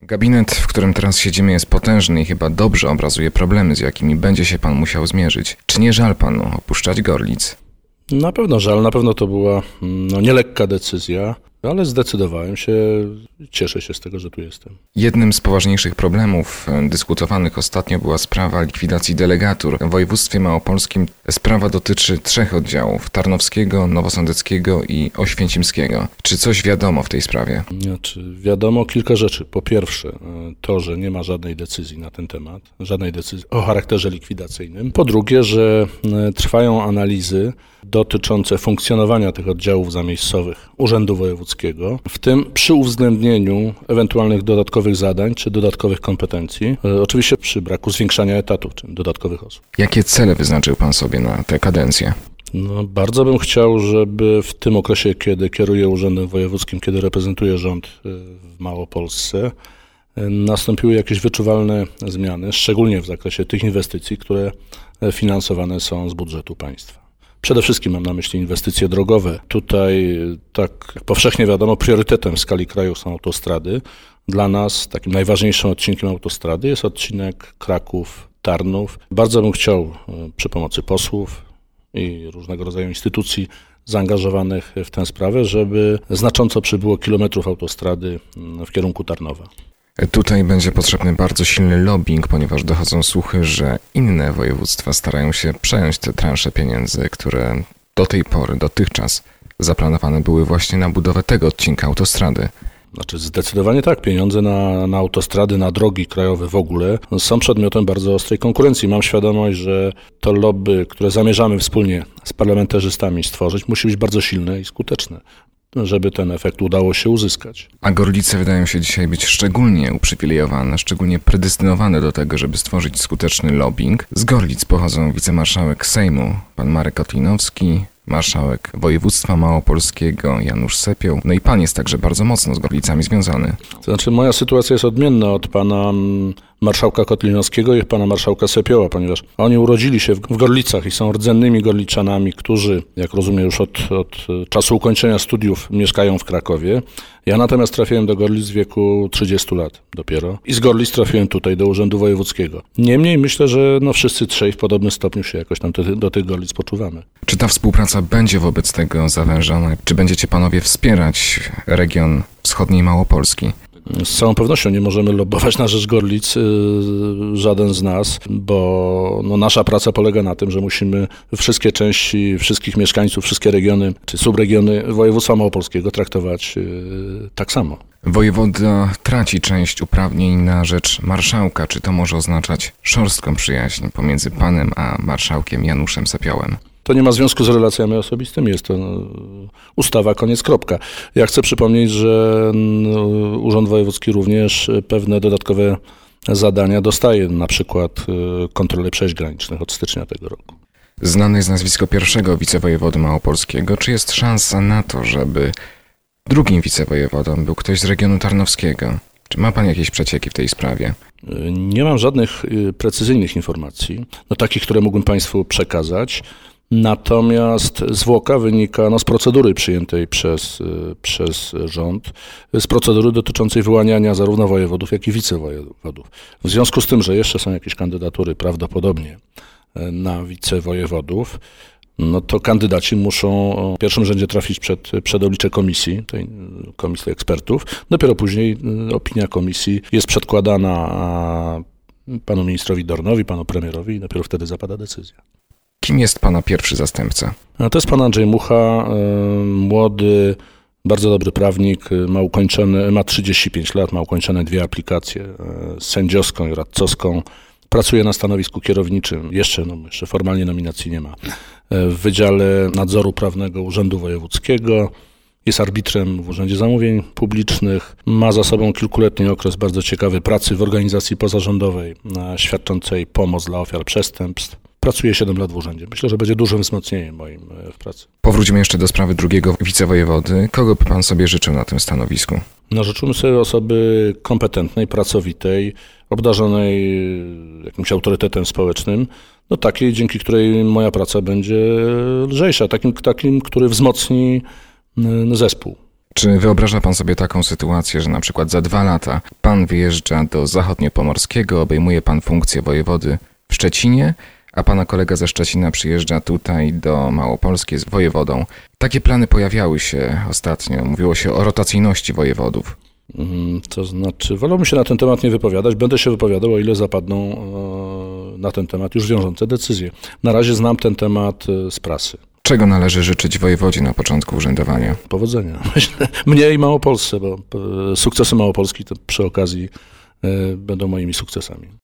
Gabinet, w którym teraz siedzimy, jest potężny i chyba dobrze obrazuje problemy, z jakimi będzie się pan musiał zmierzyć. Czy nie żal panu opuszczać Gorlic? Na pewno żal, na pewno to była nielekka decyzja, ale zdecydowałem się, cieszę się z tego, że tu jestem. Jednym z poważniejszych problemów dyskutowanych ostatnio była sprawa likwidacji delegatur. W województwie małopolskim sprawa dotyczy 3 oddziałów: tarnowskiego, nowosądeckiego i oświęcimskiego. Czy coś wiadomo w tej sprawie? Wiadomo kilka rzeczy. Po pierwsze, to, że nie ma żadnej decyzji na ten temat, żadnej decyzji o charakterze likwidacyjnym. Po drugie, że trwają analizy dotyczące funkcjonowania tych oddziałów zamiejscowych Urzędu Wojewódzkiego, w tym przy uwzględnieniu ewentualnych dodatkowych zadań czy dodatkowych kompetencji, oczywiście przy braku zwiększania etatów czy dodatkowych osób. Jakie cele wyznaczył pan sobie na tę kadencję? Bardzo bym chciał, żeby w tym okresie, kiedy kieruję Urzędem Wojewódzkim, kiedy reprezentuję rząd w Małopolsce, nastąpiły jakieś wyczuwalne zmiany, szczególnie w zakresie tych inwestycji, które finansowane są z budżetu państwa. Przede wszystkim mam na myśli inwestycje drogowe. Tutaj, tak jak powszechnie wiadomo, priorytetem w skali kraju są autostrady. Dla nas takim najważniejszym odcinkiem autostrady jest odcinek Kraków-Tarnów. Bardzo bym chciał przy pomocy posłów i różnego rodzaju instytucji zaangażowanych w tę sprawę, żeby znacząco przybyło kilometrów autostrady w kierunku Tarnowa. Tutaj będzie potrzebny bardzo silny lobbying, ponieważ dochodzą słuchy, że inne województwa starają się przejąć te transze pieniędzy, które dotychczas zaplanowane były właśnie na budowę tego odcinka autostrady. Zdecydowanie tak. Pieniądze na autostrady, na drogi krajowe w ogóle są przedmiotem bardzo ostrej konkurencji. Mam świadomość, że to lobby, które zamierzamy wspólnie z parlamentarzystami stworzyć, musi być bardzo silne i skuteczne, żeby ten efekt udało się uzyskać. A Gorlice wydają się dzisiaj być szczególnie uprzywilejowane, szczególnie predestynowane do tego, żeby stworzyć skuteczny lobbying. Z Gorlic pochodzą wicemarszałek Sejmu, pan Marek Kotlinowski, marszałek województwa małopolskiego Janusz Sepioł. No i pan jest także bardzo mocno z Gorlicami związany. To znaczy moja sytuacja jest odmienna od pana marszałka Kotlinowskiego i pana marszałka Sepioła, ponieważ oni urodzili się w Gorlicach i są rdzennymi Gorliczanami, którzy, jak rozumiem, już od czasu ukończenia studiów mieszkają w Krakowie. Ja natomiast trafiłem do Gorlic w wieku 30 lat dopiero i z Gorlic trafiłem tutaj do Urzędu Wojewódzkiego. Niemniej myślę, że wszyscy trzej w podobnym stopniu się jakoś tam do tych Gorlic poczuwamy. Czy ta współpraca będzie wobec tego zawężona? Czy będziecie panowie wspierać region wschodniej Małopolski? Z całą pewnością nie możemy lobbować na rzecz Gorlic, żaden z nas, bo nasza praca polega na tym, że musimy wszystkie części, wszystkich mieszkańców, wszystkie regiony czy subregiony województwa małopolskiego traktować tak samo. Wojewoda traci część uprawnień na rzecz marszałka. Czy to może oznaczać szorstką przyjaźń pomiędzy panem a marszałkiem Januszem Sepiołem? To nie ma związku z relacjami osobistymi, jest to ustawa, koniec, kropka. Ja chcę przypomnieć, że Urząd Wojewódzki również pewne dodatkowe zadania dostaje, na przykład kontrolę przejść granicznych od stycznia tego roku. Znane jest nazwisko pierwszego wicewojewody małopolskiego. Czy jest szansa na to, żeby drugim wicewojewodą był ktoś z regionu tarnowskiego? Czy ma pan jakieś przecieki w tej sprawie? Nie mam żadnych precyzyjnych informacji, takich, które mógłbym państwu przekazać. Natomiast zwłoka wynika z procedury przyjętej przez rząd, z procedury dotyczącej wyłaniania zarówno wojewodów, jak i wicewojewodów. W związku z tym, że jeszcze są jakieś kandydatury prawdopodobnie na wicewojewodów, to kandydaci muszą w pierwszym rzędzie trafić przed oblicze komisji, tej komisji ekspertów. Dopiero później opinia komisji jest przedkładana panu ministrowi Dornowi, panu premierowi i dopiero wtedy zapada decyzja. Kim jest pana pierwszy zastępca? To jest pan Andrzej Mucha, młody, bardzo dobry prawnik, ma 35 lat, ma ukończone 2 aplikacje, sędziowską i radcowską. Pracuje na stanowisku kierowniczym, jeszcze formalnie nominacji nie ma, w Wydziale Nadzoru Prawnego Urzędu Wojewódzkiego. Jest arbitrem w Urzędzie Zamówień Publicznych. Ma za sobą kilkuletni okres bardzo ciekawy pracy w organizacji pozarządowej świadczącej pomoc dla ofiar przestępstw. Pracuję 7 lat w urzędzie. Myślę, że będzie dużym wzmocnieniem moim w pracy. Powróćmy jeszcze do sprawy drugiego wicewojewody. Kogo by pan sobie życzył na tym stanowisku? Życzymy sobie osoby kompetentnej, pracowitej, obdarzonej jakimś autorytetem społecznym, takiej, dzięki której moja praca będzie lżejsza, takim, który wzmocni zespół. Czy wyobraża pan sobie taką sytuację, że na przykład za 2 lata pan wyjeżdża do Zachodniopomorskiego, obejmuje pan funkcję wojewody w Szczecinie, a pana kolega ze Szczecina przyjeżdża tutaj do Małopolski, jest wojewodą. Takie plany pojawiały się ostatnio. Mówiło się o rotacyjności wojewodów. To znaczy, wolałbym się na ten temat nie wypowiadać. Będę się wypowiadał, o ile zapadną na ten temat już wiążące decyzje. Na razie znam ten temat z prasy. Czego należy życzyć wojewodzie na początku urzędowania? Powodzenia. Myślę, mnie i Małopolsce, bo sukcesy Małopolski to przy okazji będą moimi sukcesami.